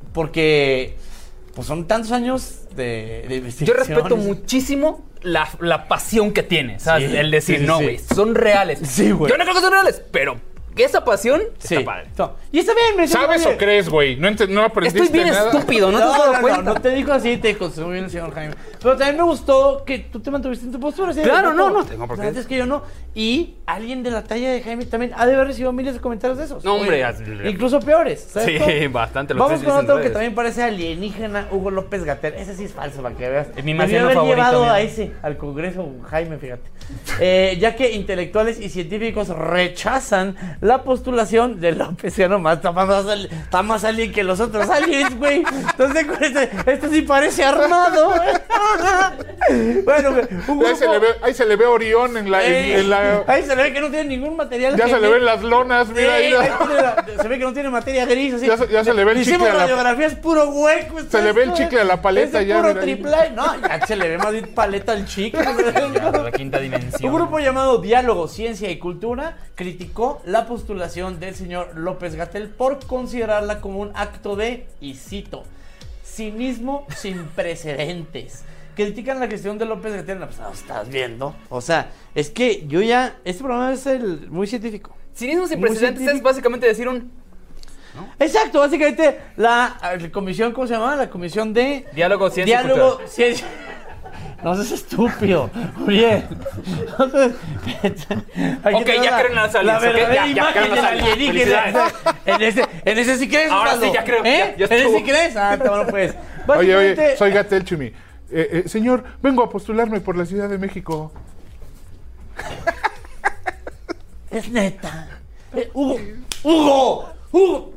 porque pues son tantos años de, de Yo investigación. respeto muchísimo la, la pasión que tiene, ¿sabes? Sí, El decir, sí, sí, no, sí. güey, son reales. Sí, güey. Yo no creo que son reales, pero esa pasión Sí. está padre. No, y está bien, me ¿Sabes oye, o crees, güey? No, ente- no aprendiste Estoy bien nada. estúpido, ¿no te has No, dado no, cuenta? no, no te dijo así, te construyó bien el señor Jaime. Pero también me gustó que tú te mantuviste en tu postura. ¿sí? Claro, no, no tengo por qué. La verdad es que yo no. Y alguien de la talla de Jaime también ha de haber recibido miles de comentarios de esos. No, hombre, Oye, incluso peores. ¿sabes Sí, cómo? bastante, lo Vamos estoy con diciendo otro que redes. también parece alienígena, Hugo López Gatell. Ese sí es falso, para que veas. Es mi Debió marciano haber favorito, llevado mira. a ese, al Congreso, Jaime, fíjate. Eh, ya que intelectuales y científicos rechazan la postulación de López. Ya nomás, está más, ali- está más alien que los otros aliens, güey. Entonces, con este, este sí parece armado. Bueno, güey, un Ahí se, le ve, ahí se le ve Orión en la... en- Ey, en la- ahí se le ve que no tiene ningún material. ya se le genético. ven las lonas, mira ahí. Ey, ahí tiene la- se ve que no tiene materia gris. Así. Ya se- ya se le ve el Hicimos chicle a la- radiografías puro hueco. Se le ve el chicle a la paleta es ya, puro mira ahí. triple A. No, ya se le ve más bien paleta al chicle. La quinta dimensión. Un grupo llamado Diálogo, Ciencia y Cultura criticó la postulación del señor López Gatell por considerarla como un acto de, y cito, cinismo sin precedentes. Critican la gestión de López Gatell. Pues no estás viendo. O sea, es que yo ya. Este programa es el muy científico. Cinismo sin Muy precedentes científico. es básicamente decir un. ¿no? Exacto, básicamente la, la comisión, ¿cómo se llama? La comisión de. Diálogo, ciencia y Diálogo, cultura. ciencia. No seas estúpido. Bien. No seas- Hay Ok, que tener ya la- creo en las La aliens, ok, verdadera ya, ya imagen creo en del las aliens. alienígena. Felicidades. En ese, en ese sí crees, Ahora Osvaldo. sí, ya creo, ¿Eh? ya- ya ¿En ese estuvo. sí crees? Ah, está bueno, pues. Oye, oye, Básicamente- soy Gatell Chumi. Eh, eh, señor, vengo a postularme por la Ciudad de México. Es neta. Eh, Hugo. Hugo. Hugo.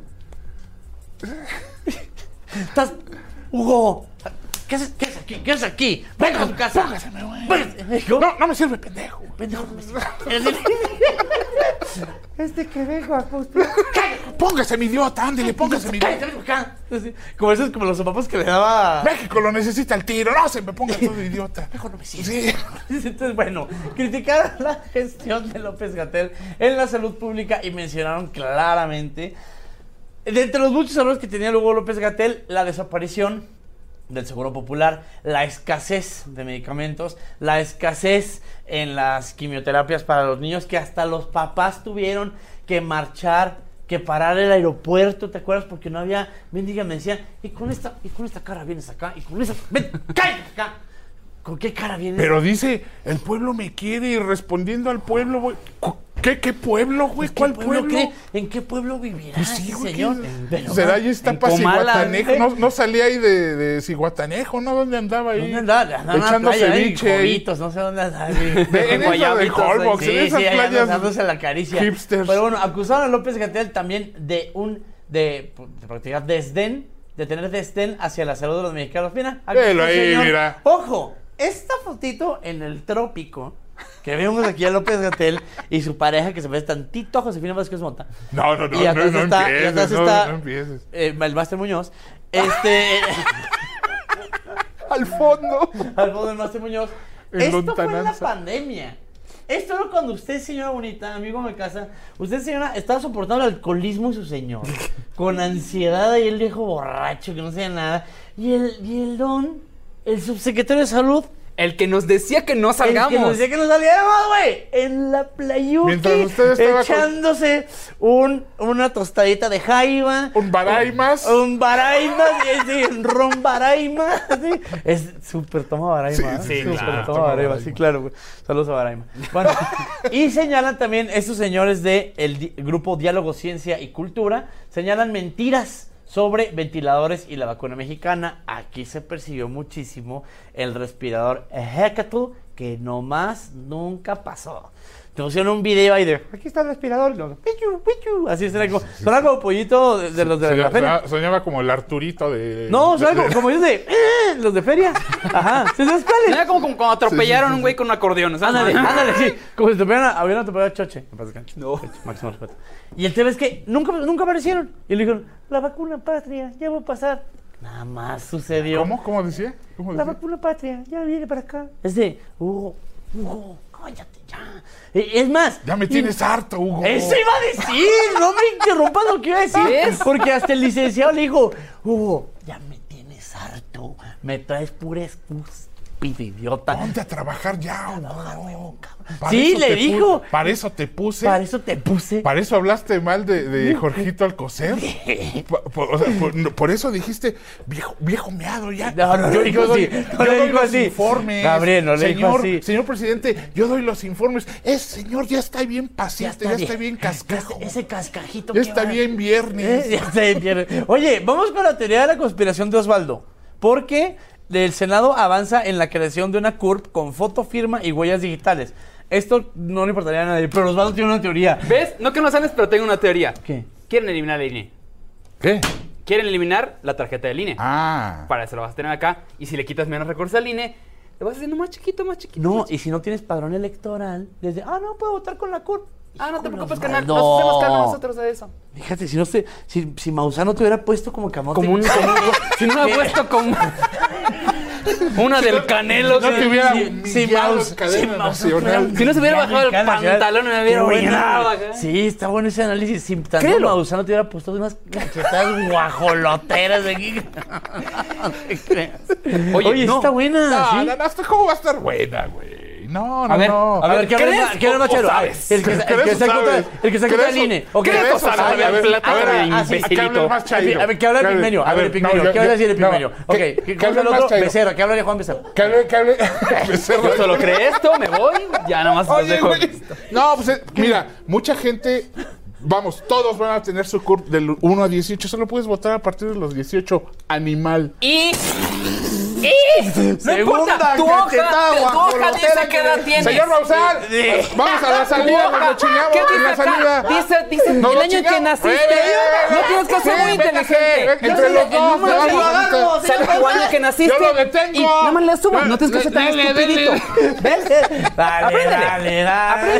Estás. Hugo. ¿Qué haces, qué haces aquí? ¿Qué haces aquí? Venga a tu casa. Póngaseme, güey. Véngase. No, no me sirve, pendejo. Pendejo, no me sirve. Este que vengo a postular. Póngase, mi idiota, ándele, póngase, mi Cállate, idiota. ven acá. Así, Como esos, como los sopapos que le daba. México lo necesita el tiro, no se me ponga todo idiota. Mejor no me sirve. Entonces, bueno, criticaron la gestión de López Gatell en la salud pública y mencionaron claramente, de entre los muchos errores que tenía luego López Gatell, la desaparición del Seguro Popular, la escasez de medicamentos, la escasez en las quimioterapias para los niños, que hasta los papás tuvieron que marchar, que parar el aeropuerto, ¿te acuerdas? Porque no había, mendiga, me decían, y con esta, y con esta cara vienes acá, y con esa, ven, cállate acá. ¿Con qué cara vienes? Pero dice, el pueblo me quiere y respondiendo al pueblo, güey. ¿Qué, qué pueblo, güey? ¿Cuál pueblo? cree? ¿En qué pueblo vivirá Pues sí, ese güey, señor? ¿qué? Pero, Será ya está en para Comala, Ciguatanejo. ¿eh? No, no salía ahí de, de Ciguatanejo, ¿no? ¿Dónde andaba ahí? ¿Dónde andaba? Andaba en la Echando playa, ¿eh? ceviche ahí. Jovitos, no sé dónde andaba. De- en esa de Guayabitos, Holbox, sí, en esas sí, ahí playas dándose la caricia. hipsters. Pero bueno, acusaron a López Gatell también de un, de, de practicar desdén, de tener desdén hacia la salud de los mexicanos. Mira, aquí Velo está el ahí, señor. mira. Ojo, esta fotito en el trópico, que vemos aquí a López Gatell y su pareja que se ve tantito a Josefina Vázquez Mota. No, no, no, Y atrás no, no está, y empieces, atrás no, está no empieces. eh, el Máster Muñoz. Este. Al fondo. Al fondo del Máster Muñoz. En Esto fue en la lontananza. pandemia. Esto era cuando usted, señora bonita, amigo de casa, usted, señora, estaba soportando el alcoholismo de su señor. Con ansiedad y el viejo borracho que no sabía nada. Y el, y el don, el subsecretario de salud. El que nos decía que no salgamos. El que nos decía que no saliéramos, güey. En la playuki. Mientras usted estaba con- echándose un, una tostadita de jaiba. Un baraimas. Un, un baraimas. Sí, un ron baraimas. Sí. Es súper toma baraima. Sí, ¿eh? sí, Súper claro, toma toma baraima. baraima. Sí, claro, güey. Saludos a Baraima. Bueno, y señalan también estos señores del de grupo Diálogo, Ciencia y Cultura. Señalan mentiras sobre ventiladores y la vacuna mexicana. Aquí se persiguió muchísimo el respirador Hecatl, que nomás nunca pasó. Te pusieron un video ahí de, aquí está el respirador, y luego, pichu, pichu, así será como, suena como pollito de, de los de la Soñaba, feria. soñaba- soñaba como el Arturito de... No, de- suena como, de- como ellos de, eh, los de feria. Ajá, ¿sí sabes cuáles? Era como, como cuando atropellaron Sí, sí, sí, a un güey con un acordeón. ¿sabes? Ándale, ándale, sí. Como si te hubieran, habían atropellado a Choche. Me pasa que- No. Máximo respeto. Y el tema es que nunca, nunca aparecieron. Y le dijeron, la vacuna patria, ya va a pasar. Nada más sucedió. ¿Cómo? ¿Cómo decía? ¿Cómo La decía? vacuna patria, ya viene para acá. Es de, Hugo, Hugo, cállate ya. Eh, Es más. Ya me y- tienes harto, Hugo. Eso iba a decir, no me interrumpas lo que iba a decir. ¿Ves? Porque hasta el licenciado le dijo, Hugo, ya me tienes harto. Me traes pura excusa, idiota. Ponte a trabajar ya, Hugo. Para Sí, eso le te pu- dijo. Para eso te puse. Para eso te puse. Para eso hablaste mal de, de Jorgito Alcocer. Pa- por, o sea, por- no, por eso dijiste, viejo, viejo meado ya. No, no, yo, le dijo yo doy, así, no yo le doy dijo los así. informes. Gabriel, no le dijo señor, así. Señor presidente, yo doy los informes. Es, señor, ya está bien paciente, ya está bien, cascajo. Ya está- ese cascajito. Ya que está va- bien viernes. Eh, ya está bien viernes. Oye, vamos con la teoría de la conspiración de Osvaldo. Porque el Senado avanza en la creación de una C U R P con foto, firma y huellas digitales. Esto no le importaría a nadie, pero Osvaldo tiene una teoría. ¿Ves? No que no sabes, pero tengo una teoría. ¿Qué? Quieren eliminar el I N E. ¿Qué? Quieren eliminar la tarjeta del I N E. Ah. Para eso lo vas a tener acá. Y si le quitas menos recursos al I N E, lo vas haciendo más chiquito, más chiquito. No, más chiquito. y si no tienes padrón electoral, desde, ah, no, puedo votar con la C U R P. Ah, no te preocupes, carnal. No. Nos hacemos cargo nosotros de eso. Fíjate, si no se, si, si Maussan no te hubiera puesto como camote. Como un, como un- si no me ha puesto como una del Canelo. no que- te hubiera si- si humillado Maus- en cadena si Maussan nacional. fuera Si no se hubiera bajado el mexicana, pantalón, me hubiera qué buena. orinado acá. Sí, está bueno ese análisis. Si tanto Créelo. Maussan no te hubiera puesto unas cachetadas guajoloteras de aquí. No te creas. Oye, Oye, no. está buena. No, ¿sí? no, no, hasta ¿cómo va a estar buena, güey? No, no, A ver, no. A ver, ¿qué ¿crees habla ¿qué habla o- o Machado? Ay, sabes? El que, el ¿Crees que o está en contra, sabes? el que está en contra del ¿Crees o- I N E. ¿O qué? ¿crees o A ver, sabes? a ver, A ver, plata a ver, de a ver, imbecilito. que hable más Chairo. A ver, que habla el Que hable- Pigmenio. A a ver, ver, el no, Pigmenio. yo- ¿Qué habla yo- así el no, Pigmenio? Ok, que- ¿qué que habla el hable más otro? Chairo. Becerra. ¿Qué hablaría Juan Becerra? Que hable, que hable. Becerra. Yo solo creé esto, me voy. Ya nada más los Oye, dejo. güey. No, pues eh, mira, mucha gente, vamos, todos van a tener su C U R P del uno a dieciocho. Solo puedes votar a partir de los dieciocho. Animal. Y. ¡Y! No importa, tu hoja, tu hoja dice qué edad tienes. Señor Maussan, vamos a la salida, nos lo chingamos. ¿Qué en dice la acá? salida. Dice, dice Nos el lo año en que chingamos. naciste. Eh, No tienes que ser sí, muy inteligente. véngase, entre Yo sé los el dos, número me de lo tu agarro, agarro, señor sale tu año que naciste. Yo lo detengo. Y nada más le subo. No tienes que ser tan Dele, estupidito. ¿Ves? Dale, Apréndele. dale, dale.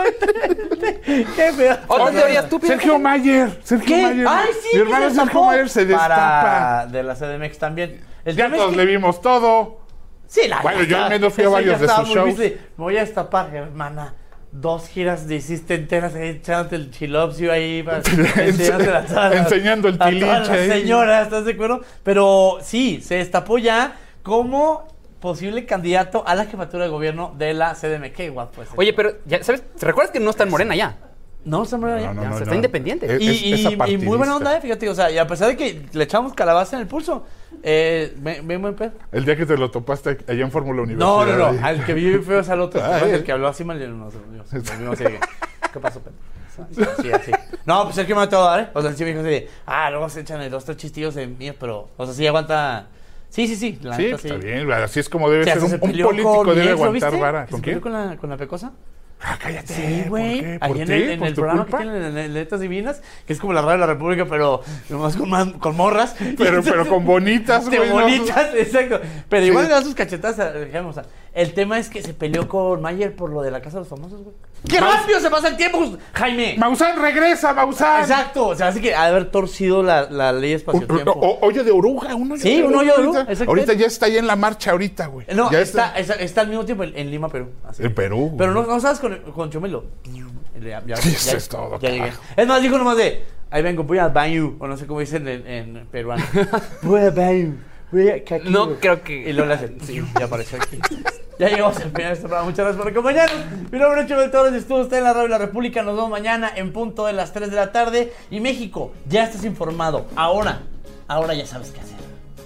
Apréndele. Qué feo. Otra teoría estúpida. Sergio Mayer. Sergio ¿Qué? Mayer. Ay, sí, Mi hermano se Sergio destapó. Mayer se destapa. Para de la C D M X también. El Ya tema es todos que- le vimos todo. Sí, la Bueno, neta, yo al menos fui a eso varios ya de estaba sus muy shows. triste. Me voy a destapar, hermana. Dos giras de hiciste enteras eh, echándote el chilopsio ahí. Para, enseñándole a todas las- Enseñando el a todas tiliche las ahí. señoras, ¿estás de acuerdo? Pero sí, se destapó ya como posible candidato a la jefatura de gobierno de la C D M. Qué guapo es. Oye, pero, ya, ¿sabes? ¿Te recuerdas que no está en Morena ya? No, está muy bien. No, no, Ya, no, o sea, no. está independiente. Es- Y, es- y- es y muy apartidista. buena onda, eh, fíjate, o sea, y a pesar de que le echamos calabaza en el pulso, eh, bien, bien buen pedo. El día que te lo topaste allá en Fórmula No, Universidad. no, ahí. no, al que vi feo es al otro, Ah, ¿no? eh. El que habló así mal, no, no, no, no, sé, ¿qué pasó, Pedro? Sí, así. No, pues el que me va a dar, ¿eh? O sea, sí me dijo así de, ah, luego se echan dos, tres chistillos de míos, pero, o sea, sí aguanta. Sí, sí, sí. La Sí, neta, está bien, así es como debe Sí, ser. hasta Un, se un peleó político con mi debe ex, ¿lo aguantar viste? vara. ¿Que ¿Con se peleó quién? con la, con la pecosa? Ah, cállate. Sí, ¿por güey. qué? ¿Por Ahí en ti? el, en ¿Por el tu programa que culpa? tienen en Letras Divinas, que es como la radio de la República, pero nomás con, man- con morras. Pero, pero con bonitas, De güey. ¿no? bonitas, exacto. Pero igual Sí. le da sus cachetadas a dejemos, a- El tema es que se peleó con Mayer por lo de la Casa de los Famosos, güey. ¡Qué Maus- rápido se pasa el tiempo, Jaime! Maussan, regresa, Maussan. Exacto. O sea, así que ha de haber torcido la, la ley Un- espacio-tiempo. o- hoyo de oruga, un hoyo Sí, de un hoyo de oruga, ahorita. exactamente. Ahorita ya está ahí en la marcha, ahorita, güey. No, Ya está, está, está al mismo tiempo en, en Lima, Perú. Así. En Perú. Pero no, no sabes con, con Chumelo. Ya, ya, Eso ya- es todo, ya llegué. carajo. Es más, dijo nomás de, ahí vengo, voy al baño, o no sé cómo dicen en, en peruano. Voy al baño, voy a aquí. No creo que- Y luego le hacen, sí, ya apareció aquí. Ya llegamos al final de este programa. Muchas gracias por acompañarnos. Mi nombre es Chumel Torres, estuvo usted en la Radio de la República. Nos vemos mañana en punto de las tres de la tarde. Y México, ya estás informado. Ahora, ahora ya sabes qué hacer.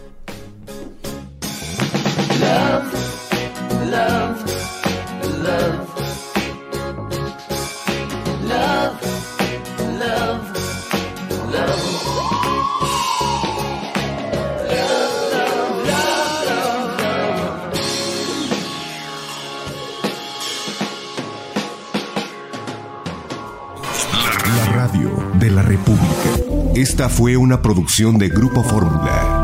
Love, love, love. Love, love, love. La radio de la República. Esta fue una producción de Grupo Fórmula.